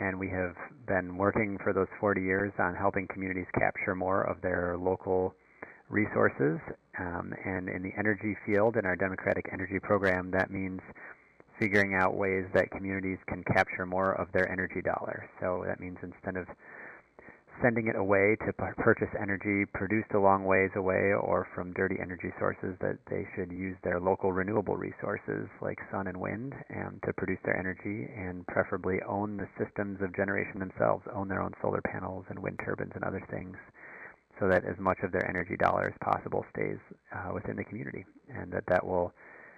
and we have been working for those 40 years on helping communities capture more of their local resources. And in the energy field, in our Democratic Energy Program, that means figuring out ways that communities can capture more of their energy dollar. So that means instead of sending it away to purchase energy produced a long ways away or from dirty energy sources, that they should use their local renewable resources like sun and wind to produce their energy, and preferably own the systems of generation themselves, own their own solar panels and wind turbines and other things, so that as much of their energy dollar as possible stays within the community, and that will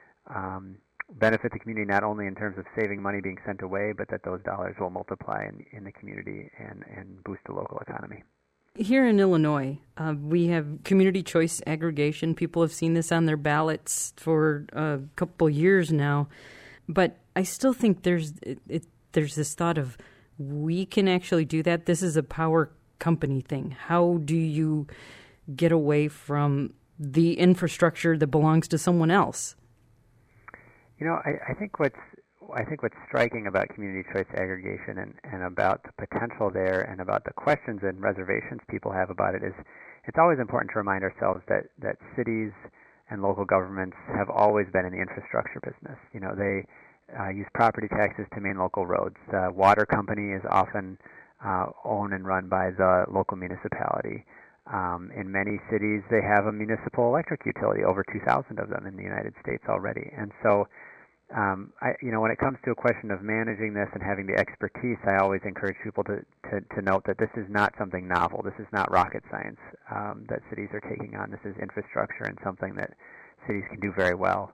benefit the community not only in terms of saving money being sent away, but that those dollars will multiply in the community and boost the local economy. Here in Illinois, we have community choice aggregation. People have seen this on their ballots for a couple years now. But I still think there's this thought of we can actually do that. This is a power company thing. How do you get away from the infrastructure that belongs to someone else? You know, I think what's striking about community choice aggregation and about the potential there and about the questions and reservations people have about it is it's always important to remind ourselves that cities and local governments have always been in the infrastructure business. You know, they use property taxes to maintain local roads. The water company is often owned and run by the local municipality. In many cities, they have a municipal electric utility, over 2,000 of them in the United States already. And so, when it comes to a question of managing this and having the expertise, I always encourage people to note that this is not something novel. This is not rocket science that cities are taking on. This is infrastructure and something that cities can do very well.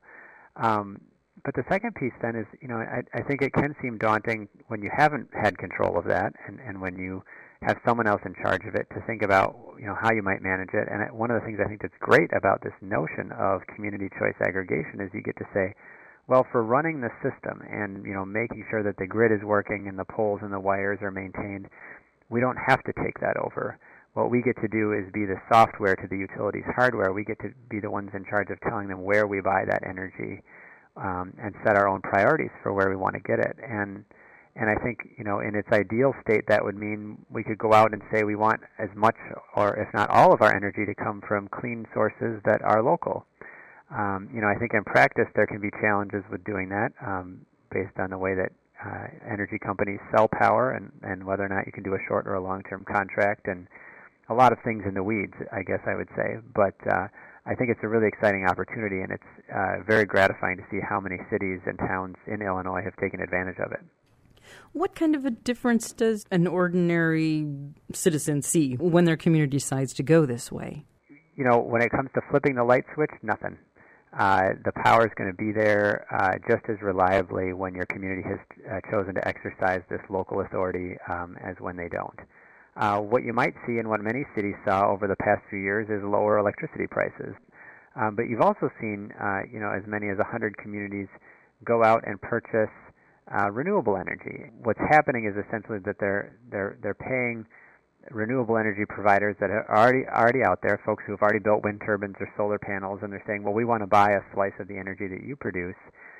But the second piece then is, I think it can seem daunting when you haven't had control of that and when you have someone else in charge of it to think about, how you might manage it. And one of the things I think that's great about this notion of community choice aggregation is you get to say, well, for running the system and, making sure that the grid is working and the poles and the wires are maintained, we don't have to take that over. What we get to do is be the software to the utilities' hardware. We get to be the ones in charge of telling them where we buy that energy and set our own priorities for where we want to get it. And I think, in its ideal state, that would mean we could go out and say we want as much, or if not all of our energy to come from clean sources that are local. I think in practice there can be challenges with doing that based on the way that energy companies sell power and whether or not you can do a short or a long-term contract, and a lot of things in the weeds, I guess I would say. But I think it's a really exciting opportunity, and it's very gratifying to see how many cities and towns in Illinois have taken advantage of it. What kind of a difference does an ordinary citizen see when their community decides to go this way? When it comes to flipping the light switch, nothing. The power is going to be there just as reliably when your community has chosen to exercise this local authority as when they don't. What you might see and what many cities saw over the past few years is lower electricity prices. But you've also seen, as many as 100 communities go out and purchase renewable energy. What's happening is essentially that they're paying renewable energy providers that are already out there, folks who have already built wind turbines or solar panels, and they're saying, well, we want to buy a slice of the energy that you produce,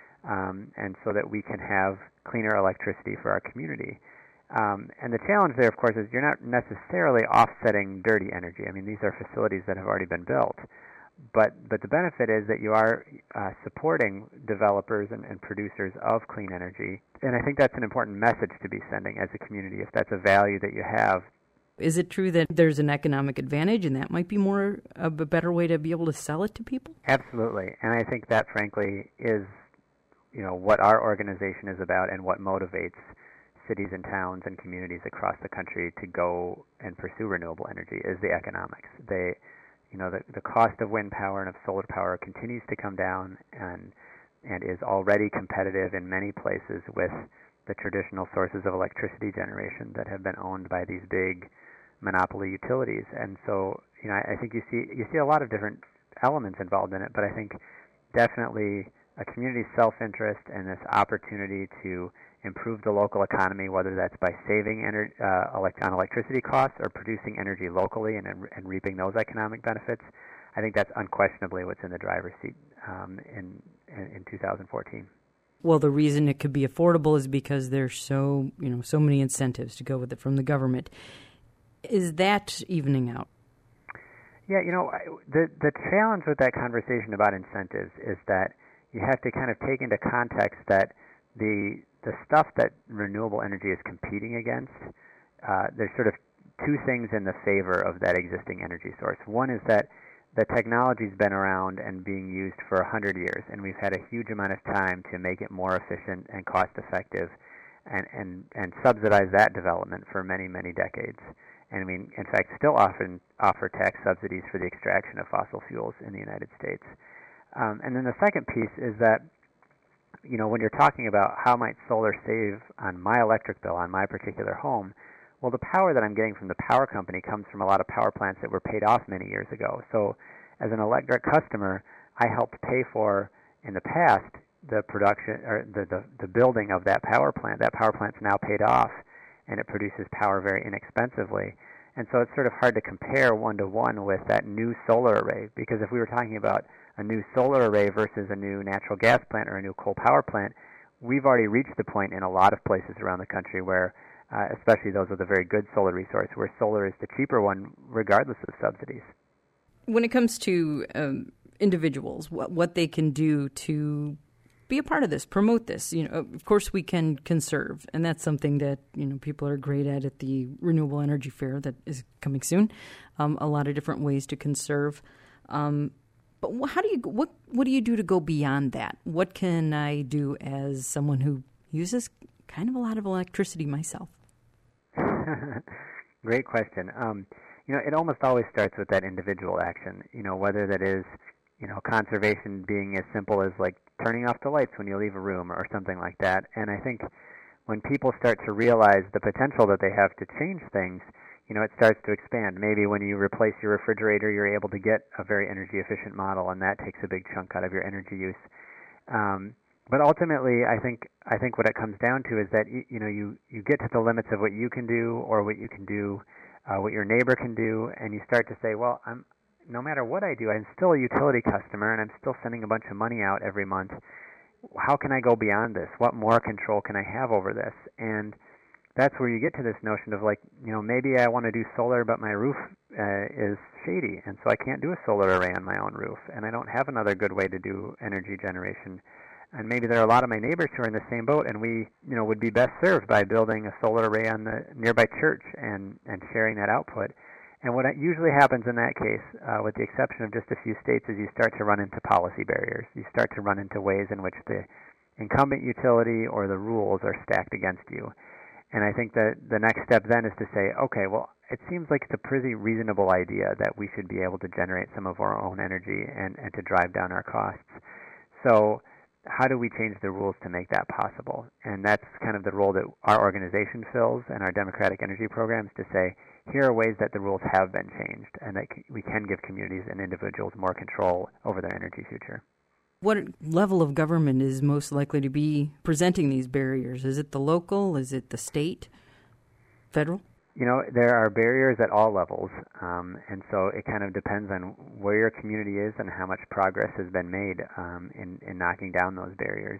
and so that we can have cleaner electricity for our community. And the challenge there, of course, is you're not necessarily offsetting dirty energy. I mean, these are facilities that have already been built. But the benefit is that you are supporting developers and producers of clean energy. And I think that's an important message to be sending as a community, if that's a value that you have. Is it true that there's an economic advantage and that might be more of a better way to be able to sell it to people? Absolutely. And I think that, frankly, is what our organization is about and what motivates cities and towns and communities across the country to go and pursue renewable energy is the economics. The cost of wind power and of solar power continues to come down and is already competitive in many places with the traditional sources of electricity generation that have been owned by these big monopoly utilities. And so, I think you see a lot of different elements involved in it, but I think definitely a community's self-interest and this opportunity to improve the local economy, whether that's by saving on electricity costs or producing energy locally and reaping those economic benefits, I think that's unquestionably what's in the driver's seat in 2014. Well, the reason it could be affordable is because there's so many incentives to go with it from the government. Is that evening out? Yeah, the challenge with that conversation about incentives is that you have to kind of take into context that the stuff that renewable energy is competing against, there's sort of two things in the favor of that existing energy source. One is that the technology's been around and being used for 100 years, and we've had a huge amount of time to make it more efficient and cost-effective and subsidize that development for many, many decades. And we, in fact, still often offer tax subsidies for the extraction of fossil fuels in the United States. And then the second piece is that, when you're talking about how might solar save on my electric bill on my particular home, well, the power that I'm getting from the power company comes from a lot of power plants that were paid off many years ago. So as an electric customer, I helped pay for, in the past, the production or the building of that power plant. That power plant's now paid off, and it produces power very inexpensively. And so it's sort of hard to compare one-to-one with that new solar array, because if we were talking about a new solar array versus a new natural gas plant or a new coal power plant, we've already reached the point in a lot of places around the country where especially those with a very good solar resource, where solar is the cheaper one regardless of subsidies. When it comes to individuals, what they can do to be a part of this, promote this, of course we can conserve, and that's something that people are great at the Renewable Energy Fair that is coming soon. A lot of different ways to conserve. But what do you do to go beyond that? What can I do as someone who uses kind of a lot of electricity myself? Great question. It almost always starts with that individual action, whether that is, conservation being as simple as like turning off the lights when you leave a room or something like that. And I think when people start to realize the potential that they have to change things, it starts to expand. Maybe when you replace your refrigerator, you're able to get a very energy efficient model, and that takes a big chunk out of your energy use. But ultimately, I think what it comes down to is that you get to the limits of what you can do or what you can do, what your neighbor can do, and you start to say, well, no matter what I do, I'm still a utility customer, and I'm still sending a bunch of money out every month. How can I go beyond this? What more control can I have over this? And that's where you get to this notion of maybe I want to do solar, but my roof is shady, and so I can't do a solar array on my own roof, and I don't have another good way to do energy generation. And maybe there are a lot of my neighbors who are in the same boat, and we, would be best served by building a solar array on the nearby church and sharing that output. And what usually happens in that case, with the exception of just a few states, is you start to run into policy barriers. You start to run into ways in which the incumbent utility or the rules are stacked against you. And I think that the next step then is to say, okay, well, it seems like it's a pretty reasonable idea that we should be able to generate some of our own energy and to drive down our costs. So how do we change the rules to make that possible? And that's kind of the role that our organization fills and our democratic energy programs, to say, here are ways that the rules have been changed and that we can give communities and individuals more control over their energy future. What level of government is most likely to be presenting these barriers? Is it the local? Is it the state? Federal? There are barriers at all levels, and so it kind of depends on where your community is and how much progress has been made in knocking down those barriers.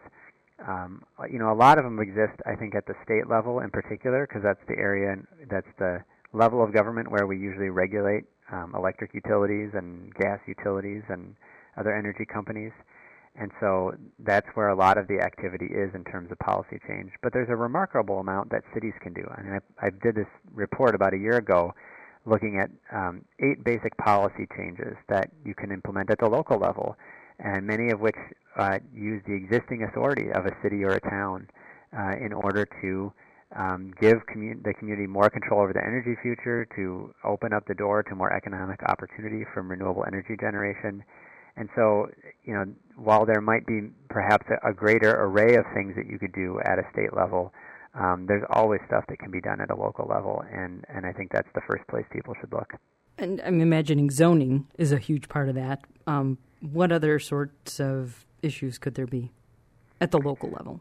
A lot of them exist, I think, at the state level in particular, because that's the area, that's the level of government where we usually regulate electric utilities and gas utilities and other energy companies. And so that's where a lot of the activity is in terms of policy change. But there's a remarkable amount that cities can do. I mean, I did this report about a year ago looking at 8 basic policy changes that you can implement at the local level, and many of which use the existing authority of a city or a town in order to give the community more control over the energy future, to open up the door to more economic opportunity from renewable energy generation. And so, while there might be perhaps a greater array of things that you could do at a state level, there's always stuff that can be done at a local level, and I think that's the first place people should look. And I'm imagining zoning is a huge part of that. What other sorts of issues could there be at the local level?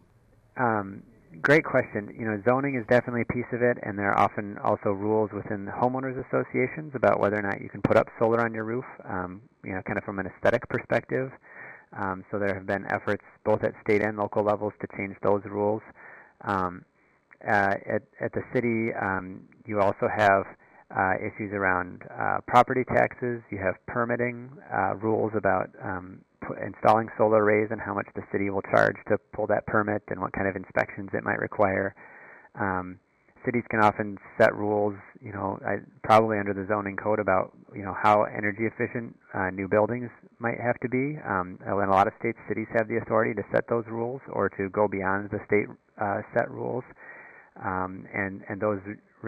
Great question. Zoning is definitely a piece of it, and there are often also rules within the homeowners associations about whether or not you can put up solar on your roof, kind of from an aesthetic perspective. So there have been efforts both at state and local levels to change those rules. At the city, you also have issues around property taxes. You have permitting rules about installing solar arrays and how much the city will charge to pull that permit and what kind of inspections it might require. Cities can often set rules, probably under the zoning code about, how energy efficient new buildings might have to be. In a lot of states, cities have the authority to set those rules or to go beyond the state set rules. And those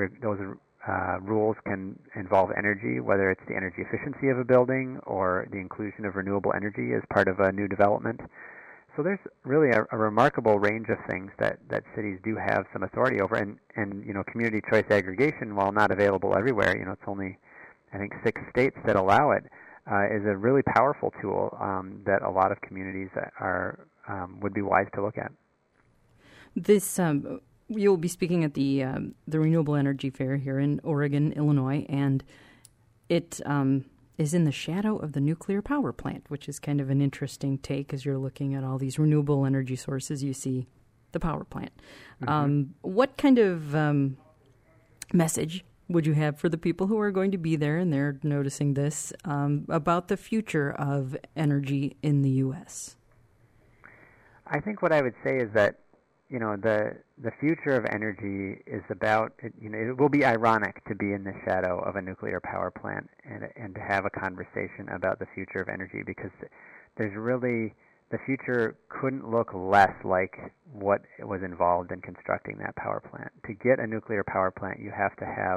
rules can involve energy, whether it's the energy efficiency of a building or the inclusion of renewable energy as part of a new development. So there's really a remarkable range of things that cities do have some authority over, and community choice aggregation, while not available everywhere, it's only, I think, 6 states that allow it, is a really powerful tool that a lot of communities would be wise to look at. This you'll be speaking at the Renewable Energy Fair here in Oregon, Illinois, and it is in the shadow of the nuclear power plant, which is kind of an interesting take as you're looking at all these renewable energy sources. You see the power plant. Mm-hmm. What kind of message would you have for the people who are going to be there and they're noticing this about the future of energy in the U.S.? I think what I would say is that the future of energy is about, it will be ironic to be in the shadow of a nuclear power plant and to have a conversation about the future of energy, because there's really, the future couldn't look less like what was involved in constructing that power plant. To get a nuclear power plant, you have to have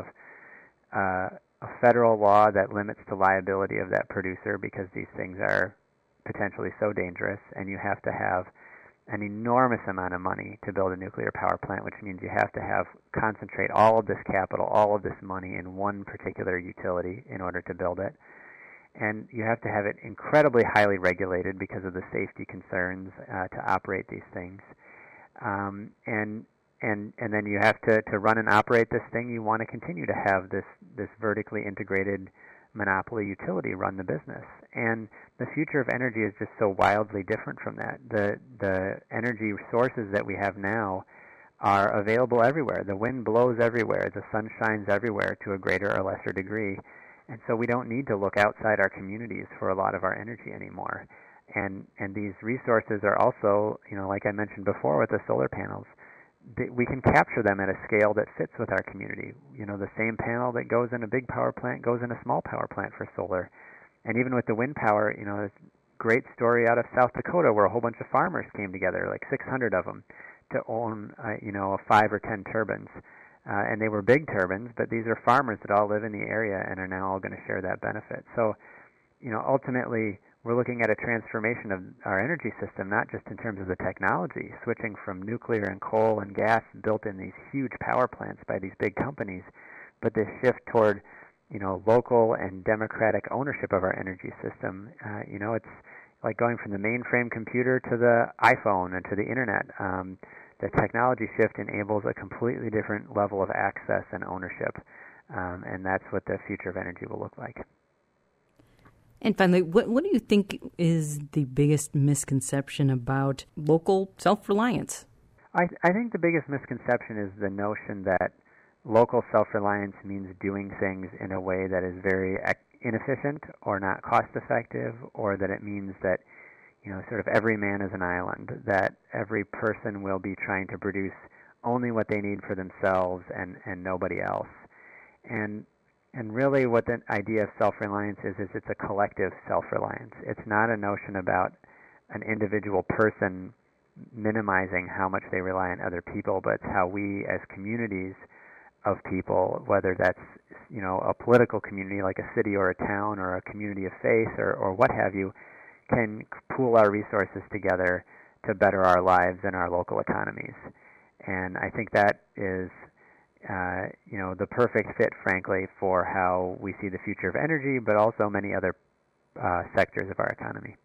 a federal law that limits the liability of that producer, because these things are potentially so dangerous, and you have to have an enormous amount of money to build a nuclear power plant, which means you have to concentrate all of this capital, all of this money in one particular utility in order to build it. And you have to have it incredibly highly regulated because of the safety concerns to operate these things. And then you have to run and operate this thing. You want to continue to have this vertically integrated monopoly utility run the business. And the future of energy is just so wildly different from that. The energy sources that we have now are available everywhere. The wind blows everywhere. The sun shines everywhere to a greater or lesser degree. And so we don't need to look outside our communities for a lot of our energy anymore. And these resources are also, like I mentioned before with the solar panels, we can capture them at a scale that fits with our community. The same panel that goes in a big power plant goes in a small power plant for solar. And even with the wind power, there's a great story out of South Dakota where a whole bunch of farmers came together, like 600 of them, to own, 5 or 10 turbines. And they were big turbines, but these are farmers that all live in the area and are now all going to share that benefit. So, ultimately, we're looking at a transformation of our energy system, not just in terms of the technology, switching from nuclear and coal and gas built in these huge power plants by these big companies, but this shift toward, local and democratic ownership of our energy system. It's like going from the mainframe computer to the iPhone and to the internet. The technology shift enables a completely different level of access and ownership, and that's what the future of energy will look like. And finally, what do you think is the biggest misconception about local self-reliance? I think the biggest misconception is the notion that local self-reliance means doing things in a way that is very inefficient or not cost-effective, or that it means that, sort of every man is an island, that every person will be trying to produce only what they need for themselves and nobody else. And really what the idea of self-reliance is it's a collective self-reliance. It's not a notion about an individual person minimizing how much they rely on other people, but it's how we as communities of people, whether that's, a political community like a city or a town or a community of faith or what have you, can pool our resources together to better our lives and our local economies. And I think that is the perfect fit, frankly, for how we see the future of energy, but also many other sectors of our economy.